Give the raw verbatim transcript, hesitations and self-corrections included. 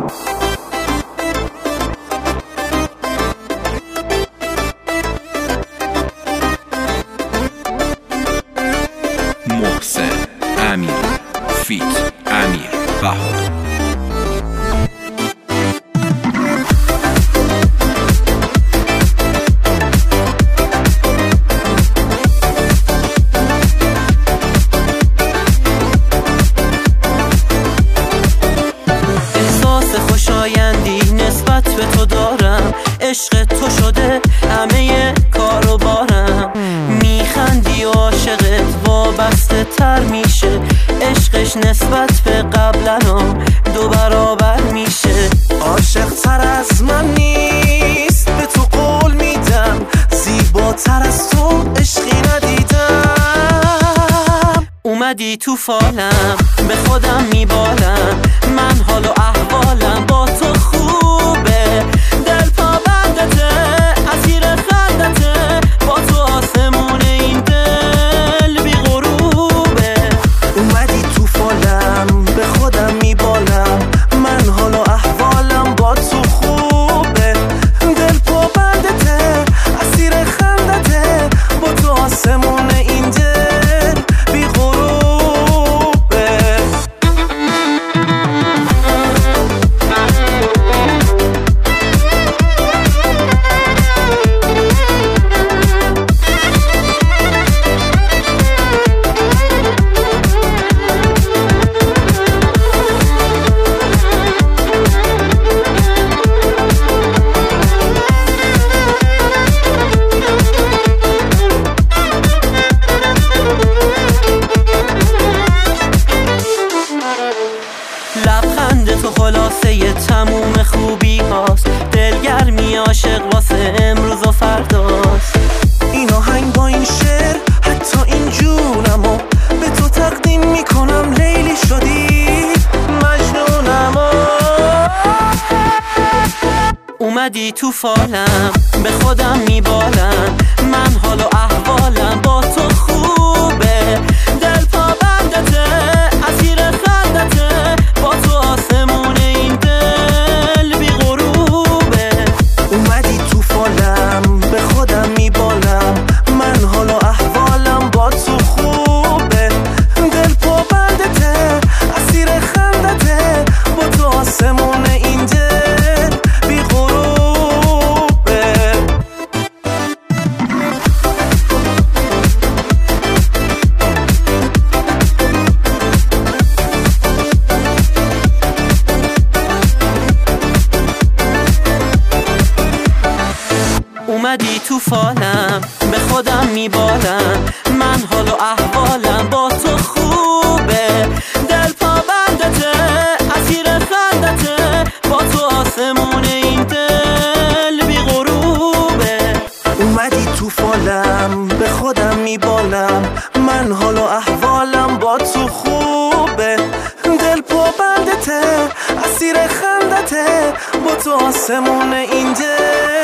محسن امیر فیت امیر بهادر. خوشایندی نسبت به تو دارم، عشق تو شده همه کارو بارم. میخندی و عاشقت وابسته تر میشه، عشقش نسبت به قبلنا دو برابر میشه. عاشق تر از من نیست، به تو قول میدم، زیباتر از تو عشقی ندیدم. اومدی تو فالم، به خودم میبالم، من حال و احوالم با تو خوبه. دل پا بندته، اسیر خندته، با تو آسمون این دل بی غروبه. اومدی تو فالم، به خودم میبالم، من حال و احوالم با تو خوبه. دل پا بندته، اسیر خندته، با تو آسمون این دل بی غروبه. لبخند تو خلاصه تموم خوبی هاست، دلگرمی عاشق واسه امروز و فرداست. این آهنگ با این شعر حتی این جونمو به تو تقدیم میکنم، لیلی شدی مجنونمو. اومدی تو فالم، به خودم میبالم، من حال و احوالم با تو خوبه. دل پا بندته، اسیر خندته، با تو آسمون این دل بی غروبه. اومدی تو فالم، به خودم میبالم، من حال و احوالم با تو خوبه. دل پا بندته، اسیر خندته، با تو آسمون این دل بی غروبه. اومدی تو فالم، به خودم میبالم، من حال و احوالم با تو خوبه. دل پا بندته، اسیر خندته، با تو آسمون این دل بی غروبه. اومدی تو فالم، به خودم میبالم، من حال و احوالم با تو خوبه. دل پا بندته، اسیر خندته، با تو آسمون این دل